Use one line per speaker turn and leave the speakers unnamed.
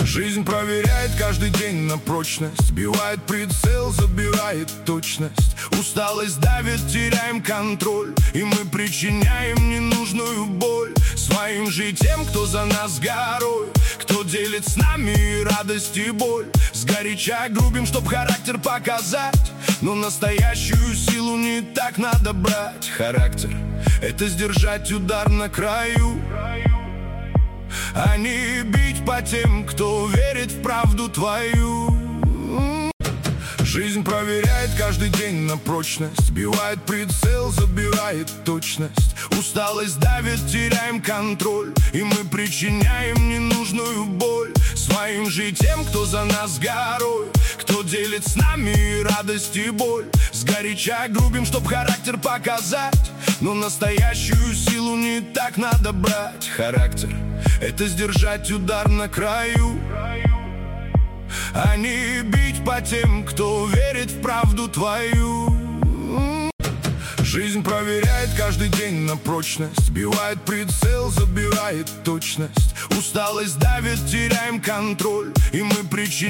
Жизнь проверяет каждый день на прочность, сбивает прицел, забирает точность. Усталость давит, теряем контроль, и мы причиняем ненужную боль своим же тем, кто за нас горой, кто делит с нами и радость, и боль. Сгоряча грубим, чтоб характер показать, но настоящую силу не так надо брать. Характер — это сдержать удар на краю, а не бить по тем, кто верит в правду твою. Жизнь проверяет каждый день на прочность, сбивает прицел, забирает точность. Усталость давит, теряем контроль, и мы причиняем ненужную боль своим же тем, кто за нас горой, кто делит с нами и радость, и боль. Сгоряча грубим, чтоб характер показать, но настоящую силу не так надо брать. Характер — это сдержать удар на краю, а не бить по тем, кто верит в правду твою. Жизнь проверяет каждый день на прочность, сбивает прицел, забирает точность. Усталость давит, теряем контроль, и мы причиняем